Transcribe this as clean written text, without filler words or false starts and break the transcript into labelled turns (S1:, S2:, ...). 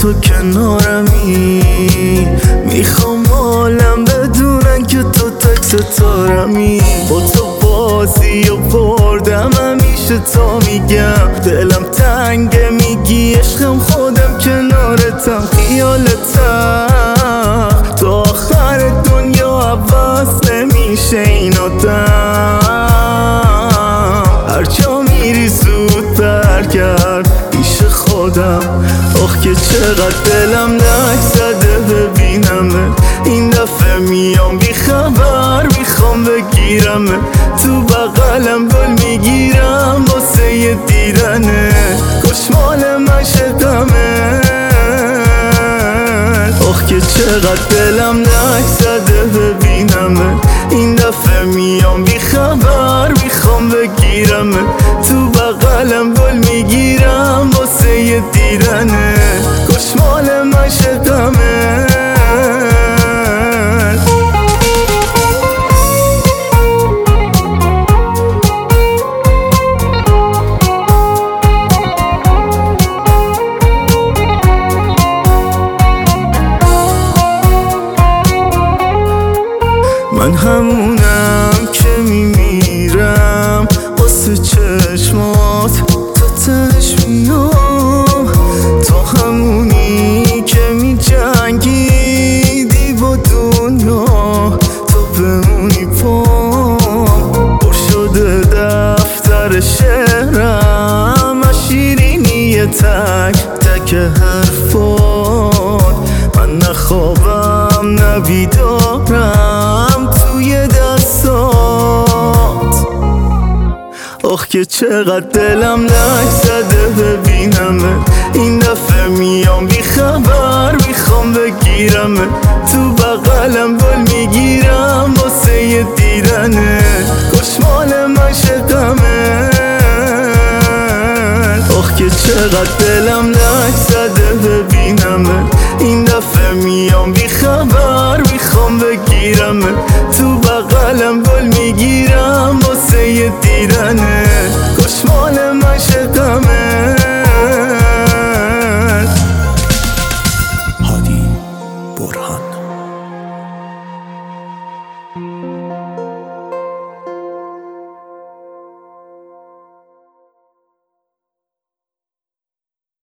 S1: تو کنارمی، میخوام عالم بدونن که تو تک ستارمی. با تو بازی و بردم همیشه تا میگم دلم تنگه، میگی عشقم خودم کنارتم خیالتم. تو آخر دنیا عوض نمیشه این آدم، هرجا میری زودتر کرد پیش خودم. آخ که چقدر دلم لک زده ببینمه، این دفعه میام بی خبر میخوام بگیرمه، تو بغلم گل میگیرم واسه یه دیدنه، کاش مال مشقمه. آخ که چقدر دلم لک زده ببینمه، این دفعه میام بی خبر میخوام بگیرمه، تو بغلم گل میگیرم واسه یه دیدنه، کاش مال مشقمه. من همونم که میمیرم واسه چشمات، تا تهش میام. تو همونی که میجنگیدی با دنیا، تو بمونی پام. پر شده دفتر شعرم از شیرینی تک تک حرفات، من نخوابم نبیدارم توی دستات. آخ که چقدر دلم لک زده ببینمه، این دفعه میام بی خبر میخوام بگیرمه، تو بغلم گل میگیرم واسه یه دیدنه، کاش مال مشقمه. آخ که چقدر دلم لک زده ببینمه، این دفعه میام بی خبر میخوام بگیرمه، تو بغلم گل میگیرم واسه یه دیدنه، کاش مال مشقمه.